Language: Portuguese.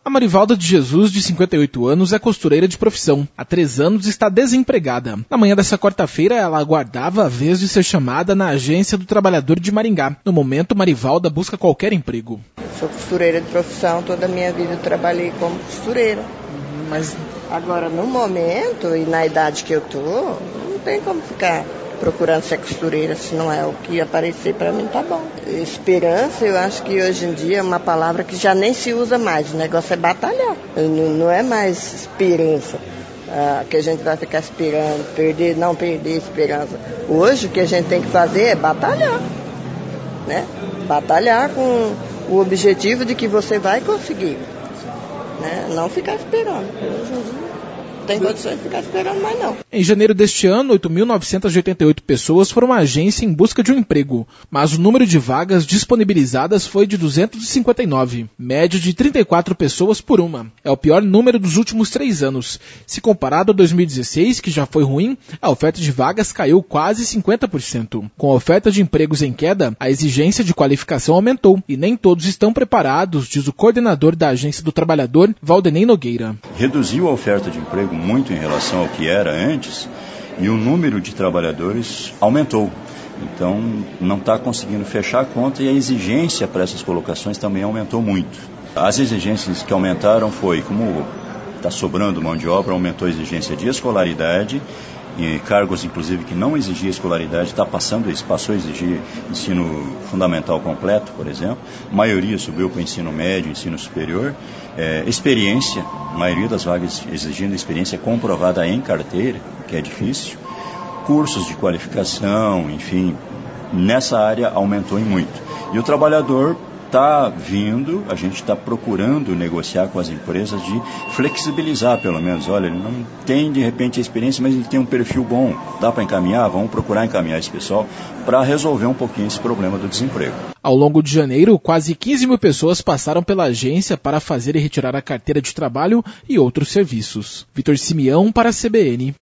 A Marivalda de Jesus, de 58 anos, é costureira de profissão. Há 3 anos está desempregada. Na manhã dessa quarta-feira, ela aguardava a vez de ser chamada na Agência do Trabalhador de Maringá. No momento, Marivalda busca qualquer emprego. Sou costureira de profissão, toda a minha vida eu trabalhei como costureira. Mas agora, no momento e na idade que eu tô, não tem como ficar procurando ser costureira, se não é o que aparecer para mim, tá bom. Esperança, eu acho que hoje em dia é uma palavra que já nem se usa mais, o negócio é batalhar, não é mais esperança, que a gente vai ficar esperando, não perder a esperança. Hoje o que a gente tem que fazer é batalhar, né? Batalhar com o objetivo de que você vai conseguir, né? Não ficar esperando. Hoje em dia não tem condições de ficar esperando mais não. Em janeiro deste ano, 8.988 pessoas foram à agência em busca de um emprego, mas o número de vagas disponibilizadas foi de 259, média de 34 pessoas por uma. É o pior número dos últimos 3 anos. Se comparado a 2016, que já foi ruim, a oferta de vagas caiu quase 50%. Com a oferta de empregos em queda, a exigência de qualificação aumentou e nem todos estão preparados, diz o coordenador da Agência do Trabalhador, Valdenei Nogueira. Reduziu a oferta de emprego muito em relação ao que era antes e o número de trabalhadores aumentou. Então, não está conseguindo fechar a conta e a exigência para essas colocações também aumentou muito. As exigências que aumentaram foi, como está sobrando mão de obra, aumentou a exigência de escolaridade e cargos, inclusive, que não exigia escolaridade, passou a exigir ensino fundamental completo, por exemplo. A maioria subiu para o ensino médio, ensino superior. Experiência, a maioria das vagas exigindo experiência comprovada em carteira, que é difícil. Cursos de qualificação, enfim, nessa área aumentou em muito. E o trabalhador está vindo, a gente está procurando negociar com as empresas de flexibilizar pelo menos. Olha, ele não tem de repente a experiência, mas ele tem um perfil bom, dá para encaminhar, vamos procurar encaminhar esse pessoal para resolver um pouquinho esse problema do desemprego. Ao longo de janeiro, quase 15 mil pessoas passaram pela agência para fazer e retirar a carteira de trabalho e outros serviços. Vitor Simeão para a CBN.